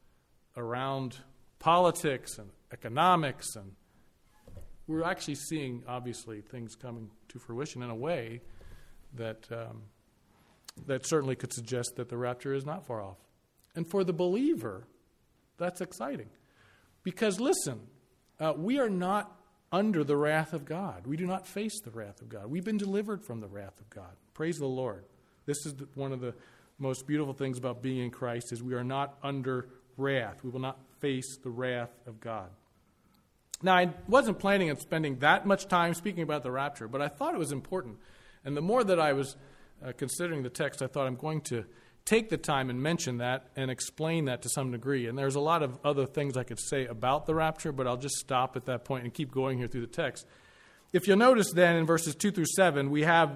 Speaker 1: around politics and economics, and we're actually seeing, obviously, things coming to fruition in a way that um, that certainly could suggest that the rapture is not far off. And for the believer, that's exciting. Because, listen, uh, we are not under the wrath of God. We do not face the wrath of God. We've been delivered from the wrath of God. Praise the Lord. This is the, one of the most beautiful things about being in Christ is we are not under wrath. We will not face the wrath of God. Now, I wasn't planning on spending that much time speaking about the rapture, but I thought it was important. And the more that I was uh, considering the text, I thought I'm going to take the time and mention that and explain that to some degree. And there's a lot of other things I could say about the rapture, but I'll just stop at that point and keep going here through the text. If you'll notice then in verses two through seven, we have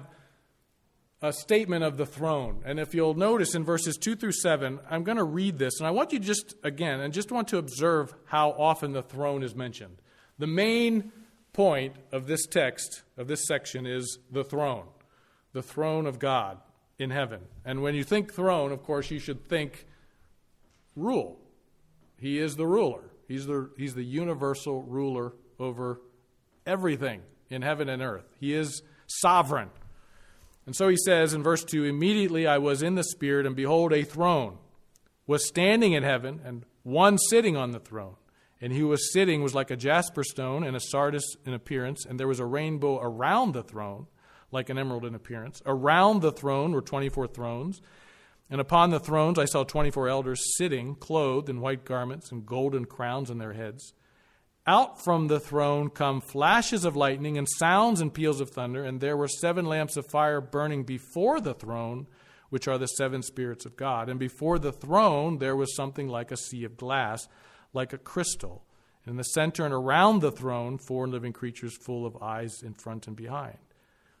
Speaker 1: a statement of the throne. And if you'll notice in verses two through seven, I'm going to read this. And I want you just, again, and just want to observe how often the throne is mentioned. The main point of this text, of this section, is the throne. The throne of God in heaven. And when you think throne, of course, you should think rule. He is the ruler. He's the, he's the universal ruler over everything in heaven and earth. He is sovereign. And so he says in verse two, immediately I was in the Spirit, and behold, a throne was standing in heaven, and one sitting on the throne. And he who was sitting was like a jasper stone and a sardius in appearance, and there was a rainbow around the throne, like an emerald in appearance. Around the throne were twenty-four thrones, and upon the thrones I saw twenty-four elders sitting, clothed in white garments and golden crowns on their heads. Out from the throne come flashes of lightning and sounds and peals of thunder, and there were seven lamps of fire burning before the throne, which are the seven spirits of God. And before the throne there was something like a sea of glass, like a crystal. And in the center and around the throne, four living creatures full of eyes in front and behind.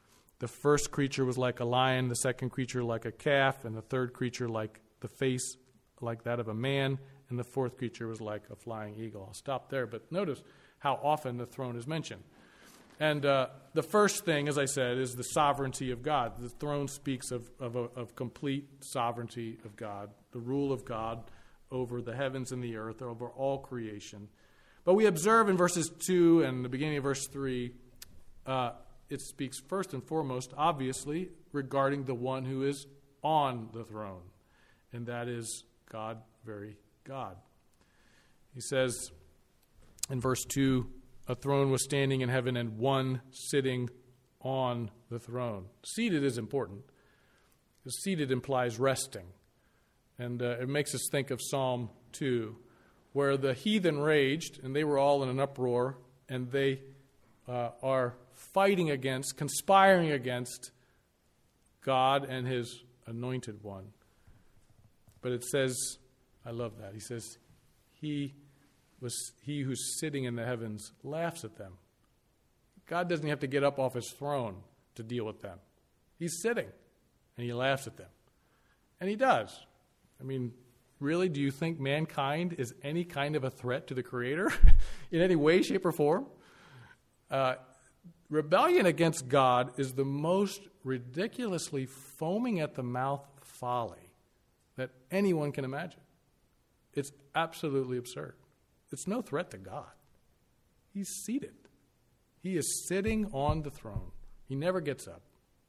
Speaker 1: The first creature was like a lion, the second creature like a calf, and the third creature like the face like that of a man, and the fourth creature was like a flying eagle. I'll stop there, but notice how often the throne is mentioned. And uh, the first thing, as I said, is the sovereignty of God. The throne speaks of, of, of complete sovereignty of God, the rule of God over the heavens and the earth, over all creation. But we observe in verses two and the beginning of verse three, uh, it speaks first and foremost, obviously, regarding the one who is on the throne, and that is God, very God. He says in verse two, a throne was standing in heaven and one sitting on the throne. Seated is important. Because seated implies resting. And uh, it makes us think of Psalm two, where the heathen raged, and they were all in an uproar, and they uh, are fighting against, conspiring against God and his anointed one. But it says, I love that, he says, he was he who's sitting in the heavens laughs at them. God doesn't have to get up off his throne to deal with them. He's sitting, and he laughs at them. And he does. I mean, really, do you think mankind is any kind of a threat to the Creator in any way, shape, or form? Uh, rebellion against God is the most ridiculously foaming at the mouth folly that anyone can imagine. It's absolutely absurd. It's no threat to God. He's seated. He is sitting on the throne. He never gets up.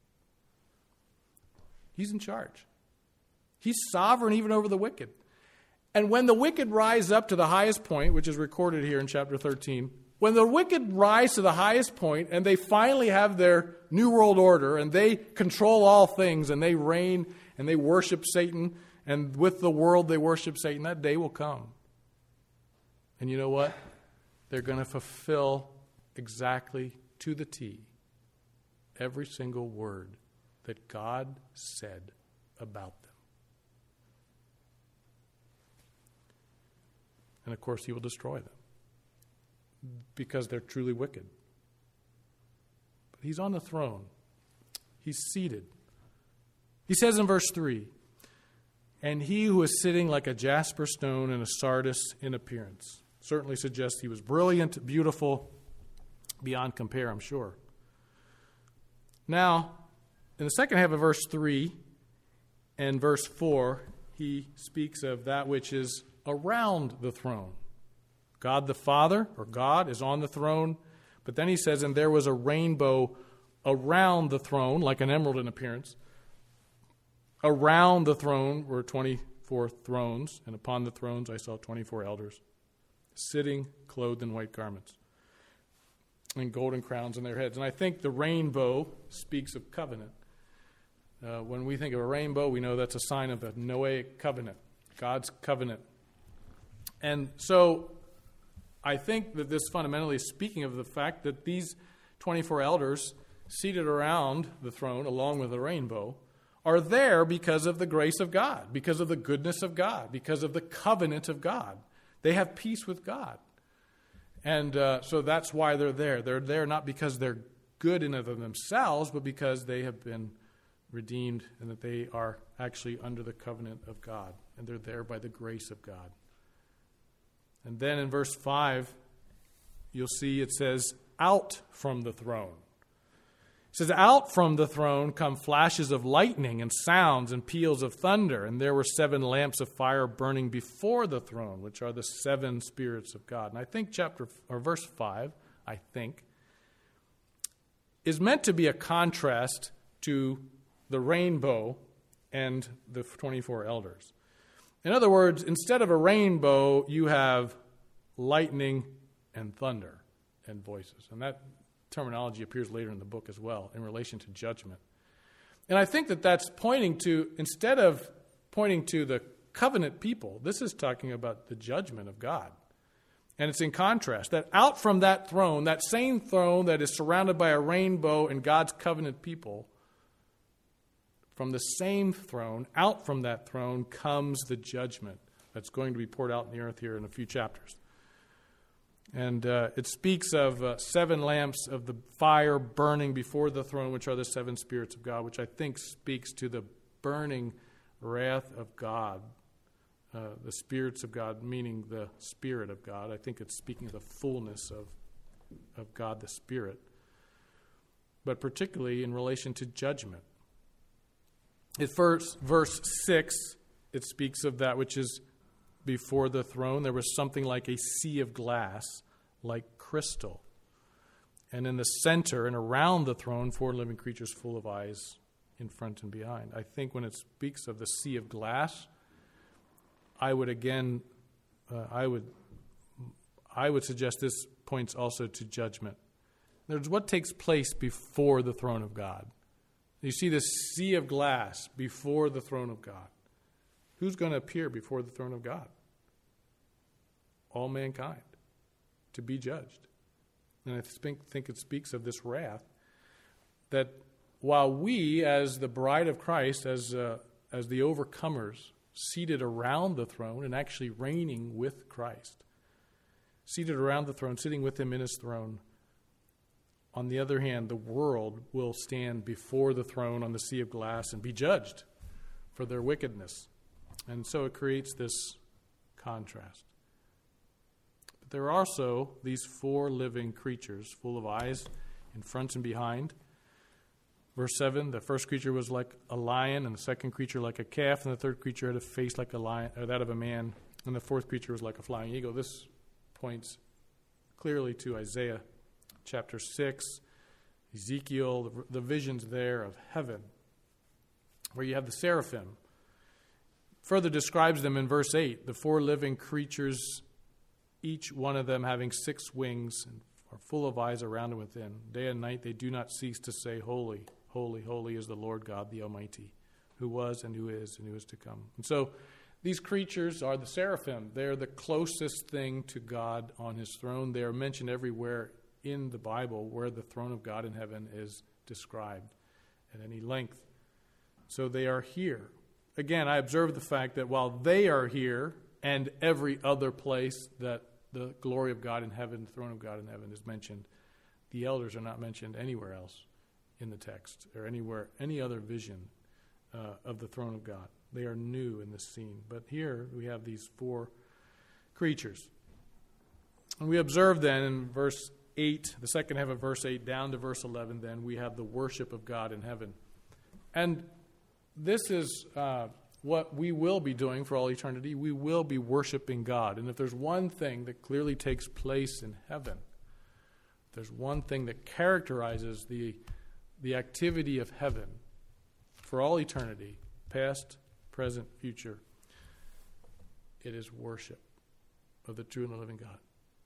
Speaker 1: He's in charge. He's sovereign even over the wicked. And when the wicked rise up to the highest point, which is recorded here in chapter thirteen, when the wicked rise to the highest point and they finally have their new world order and they control all things and they reign and they worship Satan, and with the world they worship Satan, that day will come. And you know what? They're going to fulfill exactly to the T every single word that God said about them. And of course, he will destroy them because they're truly wicked. But he's on the throne. He's seated. He says in verse three, and he who is sitting like a jasper stone and a sardis in appearance. Certainly suggests he was brilliant, beautiful, beyond compare, I'm sure. Now, in the second half of verse three and verse four, he speaks of that which is around the throne. God the Father, or God, is on the throne. But then he says, and there was a rainbow around the throne, like an emerald in appearance. Around the throne were twenty-four thrones, and upon the thrones I saw twenty-four elders, sitting clothed in white garments, and golden crowns on their heads. And I think the rainbow speaks of covenant. Uh, when we think of a rainbow, we know that's a sign of the Noahic covenant, God's covenant. And so I think that this fundamentally is speaking of the fact that these twenty-four elders seated around the throne, along with the rainbow, are there because of the grace of God, because of the goodness of God, because of the covenant of God. They have peace with God. And uh, so that's why they're there. They're there not because they're good in and of themselves, but because they have been redeemed and that they are actually under the covenant of God. And they're there by the grace of God. And then in verse five, you'll see it says, out from the throne. It says, out from the throne come flashes of lightning and sounds and peals of thunder. And there were seven lamps of fire burning before the throne, which are the seven spirits of God. And I think chapter or verse five, I think, is meant to be a contrast to the rainbow and the twenty-four elders. In other words, instead of a rainbow, you have lightning and thunder and voices. And that terminology appears later in the book as well in relation to judgment. And I think that that's pointing to, instead of pointing to the covenant people, this is talking about the judgment of God. And it's in contrast, that out from that throne, that same throne that is surrounded by a rainbow and God's covenant people, from the same throne, out from that throne comes the judgment that's going to be poured out in the earth here in a few chapters. And uh, it speaks of uh, seven lamps of the fire burning before the throne, which are the seven spirits of God, which I think speaks to the burning wrath of God. Uh, the spirits of God, meaning the Spirit of God. I think it's speaking of the fullness of, of God the Spirit. But particularly in relation to judgment. At first, verse six, it speaks of that which is before the throne. There was something like a sea of glass, like crystal. And in the center and around the throne, four living creatures full of eyes in front and behind. I think when it speaks of the sea of glass, I would again, uh, I would, I would suggest this points also to judgment. There's what takes place before the throne of God. You see this sea of glass before the throne of God. Who's going to appear before the throne of God? All mankind, to be judged. And I think, think it speaks of this wrath, that while we, as the bride of Christ, as uh, as the overcomers, seated around the throne and actually reigning with Christ, seated around the throne, sitting with him in his throne, on the other hand, the world will stand before the throne on the sea of glass and be judged for their wickedness. And so it creates this contrast. But there are also these four living creatures full of eyes in front and behind. Verse seven, the first creature was like a lion, and the second creature like a calf, and the third creature had a face like a lion, or that of a man, and the fourth creature was like a flying eagle. This points clearly to Isaiah chapter six, Ezekiel, the, the visions there of heaven, where you have the seraphim. Further describes them in verse eight, the four living creatures, each one of them having six wings, and are full of eyes around and within. Day and night they do not cease to say, Holy, holy, holy is the Lord God the Almighty, who was and who is and who is to come. And so these creatures are the seraphim. They're the closest thing to God on his throne. They are mentioned everywhere in the Bible where the throne of God in heaven is described at any length. So they are here. Again, I observe the fact that while they are here and every other place that the glory of God in heaven, the throne of God in heaven is mentioned, the elders are not mentioned anywhere else in the text or anywhere, any other vision uh, of the throne of God. They are new in this scene. But here we have these four creatures. And we observe then in verse eight, the second half of verse eight down to verse eleven, then we have the worship of God in heaven. And this is uh, what we will be doing for all eternity. We will be worshiping God. And if there's one thing that clearly takes place in heaven, there's one thing that characterizes the, the activity of heaven for all eternity, past, present, future, it is worship of the true and the living God.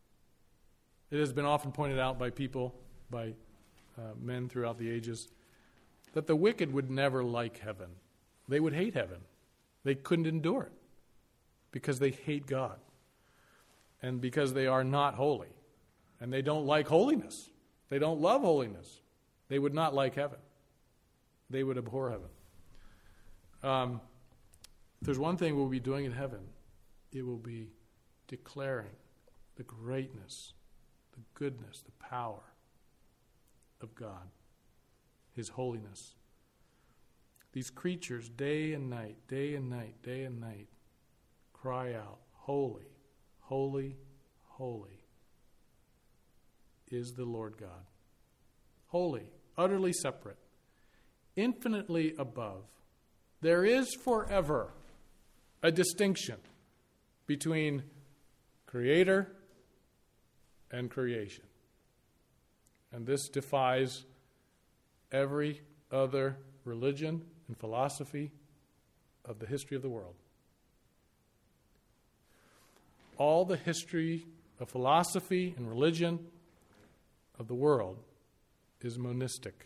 Speaker 1: It has been often pointed out by people, by uh, men throughout the ages, that the wicked would never like heaven. They would hate heaven. They couldn't endure it because they hate God and because they are not holy. And they don't like holiness. They don't love holiness. They would not like heaven. They would abhor heaven. Um, if there's one thing we'll be doing in heaven, it will be declaring the greatness, the goodness, the power of God, his holiness. These creatures, day and night, day and night, day and night, cry out, Holy, holy, holy is the Lord God. Holy, utterly separate, infinitely above. There is forever a distinction between creator and creation. And this defies every other religion and philosophy of the history of the world. All the history of philosophy and religion of the world is monistic.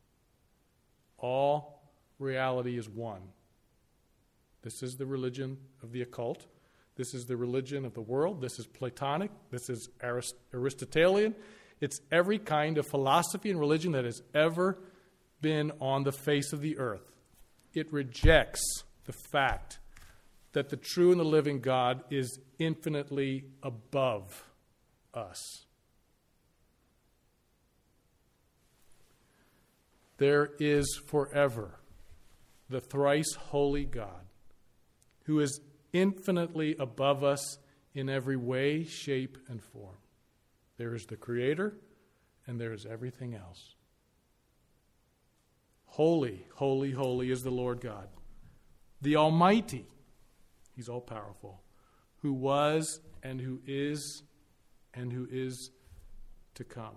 Speaker 1: All reality is one. This is the religion of the occult. This is the religion of the world. This is Platonic. This is Arist- Aristotelian. It's every kind of philosophy and religion that has ever been on the face of the earth. It rejects the fact that the true and the living God is infinitely above us. There is forever the thrice holy God, who is infinitely above us in every way, shape, and form. There is the Creator, and there is everything else. Holy, holy, holy is the Lord God, the Almighty. He's all-powerful, who was and who is and who is to come.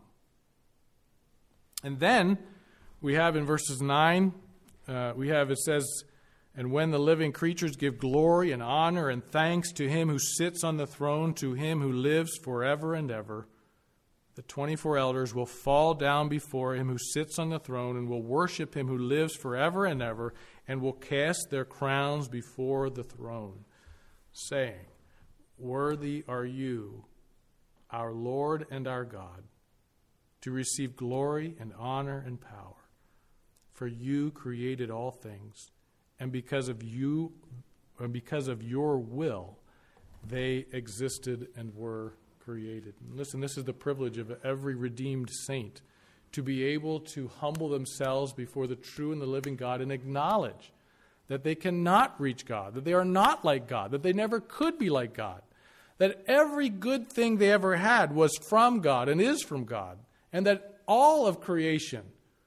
Speaker 1: And then we have in verses nine, uh, we have, it says, and when the living creatures give glory and honor and thanks to him who sits on the throne, to him who lives forever and ever, the twenty-four elders will fall down before him who sits on the throne and will worship him who lives forever and ever, and will cast their crowns before the throne, saying, worthy are you, our Lord and our God, to receive glory and honor and power. For you created all things, and because of you, or because of your will, they existed and were created. And listen, this is the privilege of every redeemed saint, to be able to humble themselves before the true and the living God and acknowledge that they cannot reach God, that they are not like God, that they never could be like God, that every good thing they ever had was from God and is from God, and that all of creation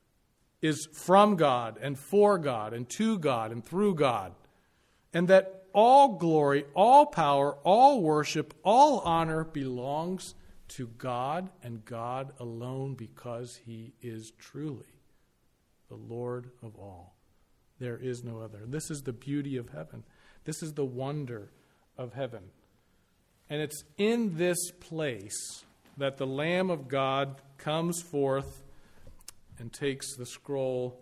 Speaker 1: is from God and for God and to God and through God, and that all glory, all power, all worship, all honor belongs to God and God alone, because he is truly the Lord of all. There is no other. This is the beauty of heaven. This is the wonder of heaven. And it's in this place that the Lamb of God comes forth and takes the scroll,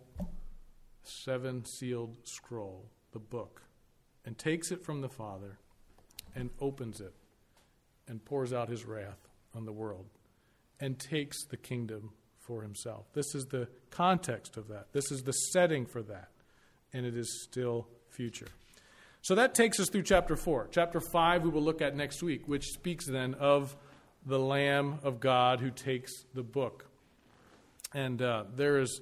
Speaker 1: seven-sealed scroll, the book, and takes it from the Father and opens it and pours out his wrath on the world and takes the kingdom for himself. This is the context of that. This is the setting for that, and it is still future. So that takes us through chapter four. Chapter five we will look at next week, which speaks then of the Lamb of God who takes the book. And uh, there is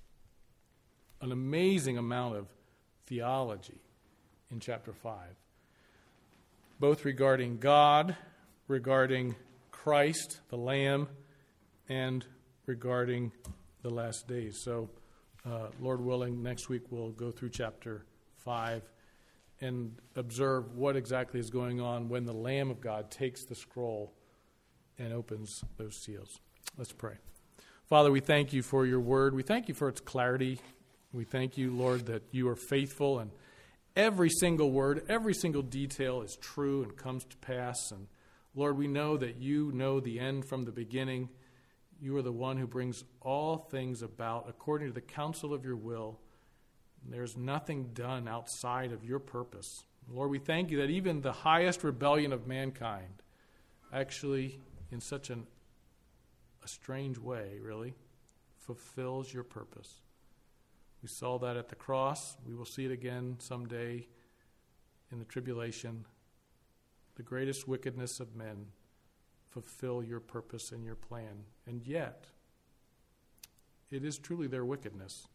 Speaker 1: an amazing amount of theology in chapter five, both regarding God, regarding Christ, the Lamb, and regarding the last days. So, uh, Lord willing, next week we'll go through chapter five and observe what exactly is going on when the Lamb of God takes the scroll and opens those seals. Let's pray. Father, we thank you for your word. We thank you for its clarity. We thank you, Lord, that you are faithful, and every single word, every single detail is true and comes to pass. And Lord, we know that you know the end from the beginning. You are the one who brings all things about according to the counsel of your will. And there's nothing done outside of your purpose. Lord, we thank you that even the highest rebellion of mankind actually, in such an, a strange way, really, fulfills your purpose. We saw that at the cross. We will see it again someday in the tribulation. The greatest wickedness of men fulfill your purpose and your plan. And yet, it is truly their wickedness.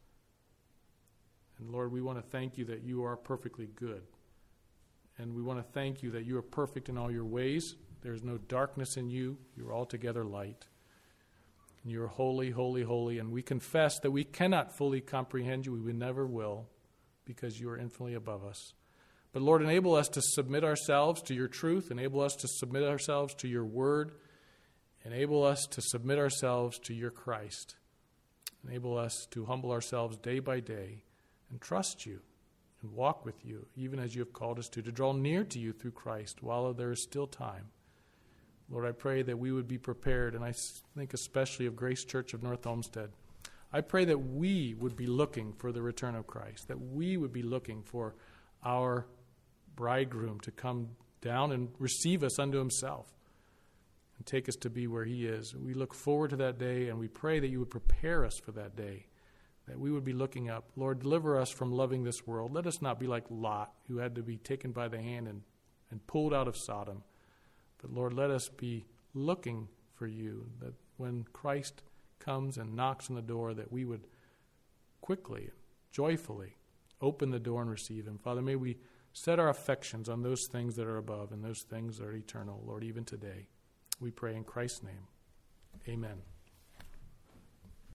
Speaker 1: And Lord, we want to thank you that you are perfectly good. And we want to thank you that you are perfect in all your ways. There is no darkness in you. You are altogether light. And you are holy, holy, holy. And we confess that we cannot fully comprehend you. We never will, because you are infinitely above us. But Lord, enable us to submit ourselves to your truth. Enable us to submit ourselves to your word. Enable us to submit ourselves to your Christ. Enable us to humble ourselves day by day and trust you and walk with you, even as you have called us to, to draw near to you through Christ while there is still time. Lord, I pray that we would be prepared, and I think especially of Grace Church of North Olmsted. I pray that we would be looking for the return of Christ, that we would be looking for our bridegroom to come down and receive us unto himself and take us to be where he is. We look forward to that day, and we pray that you would prepare us for that day, that we would be looking up. Lord, deliver us from loving this world. Let us not be like Lot, who had to be taken by the hand and, and pulled out of Sodom. But Lord, let us be looking for you, that when Christ comes and knocks on the door, that we would quickly, joyfully open the door and receive him. Father, may we set our affections on those things that are above and those things that are eternal, Lord, even today. We pray in Christ's name. Amen.